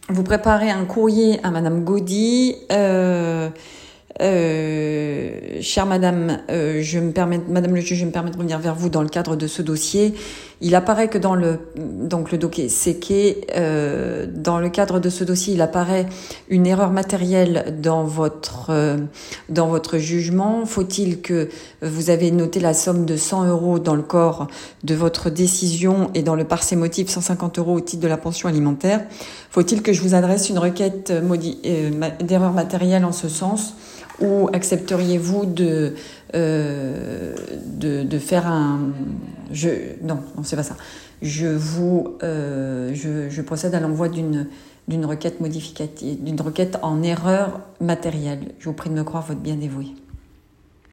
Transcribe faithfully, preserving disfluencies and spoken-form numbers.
vous préparez un courrier à Madame Gaudy. Euh, Euh, chère Madame, euh, je me permets, Madame le juge, je me permets de revenir vers vous dans le cadre de ce dossier. Il apparaît que dans le donc le dossier séqué, euh, dans le cadre de ce dossier, il apparaît une erreur matérielle dans votre euh, dans votre jugement. Faut-il que vous avez noté la somme de cent euros dans le corps de votre décision et dans le parcémotif cent cinquante euros au titre de la pension alimentaire? Faut-il que je vous adresse une requête maudi- euh, d'erreur matérielle en ce sens? Ou accepteriez-vous de, euh, de de faire un je non non c'est pas ça je vous euh, je, je procède à l'envoi d'une d'une requête modificative d'une requête en erreur matérielle. Je vous prie de me croire, votre bien dévoué.